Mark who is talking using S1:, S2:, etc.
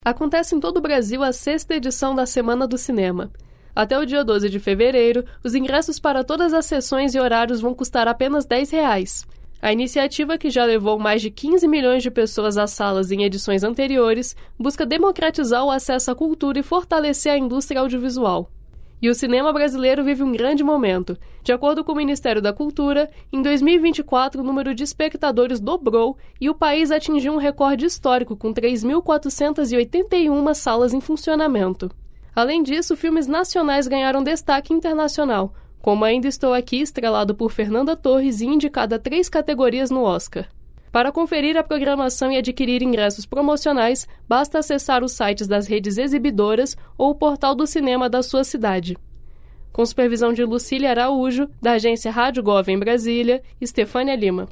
S1: Acontece em todo o Brasil a 6ª edição da Semana do Cinema. Até o dia 12 de fevereiro, os ingressos para todas as sessões e horários vão custar apenas R$10. A iniciativa, que já levou mais de 15 milhões de pessoas às salas em edições anteriores, busca democratizar o acesso à cultura e fortalecer a indústria audiovisual. E o cinema brasileiro vive um grande momento. De acordo com o Ministério da Cultura, em 2024 o número de espectadores dobrou e o país atingiu um recorde histórico com 3.481 salas em funcionamento. Além disso, filmes nacionais ganharam destaque internacional, como Ainda Estou Aqui, estrelado por Fernanda Torres e indicada a 3 categorias no Oscar. Para conferir a programação e adquirir ingressos promocionais, basta acessar os sites das redes exibidoras ou o portal do cinema da sua cidade. Com supervisão de Lucília Araújo, da agência Rádio Gov em Brasília, Estefânia Lima.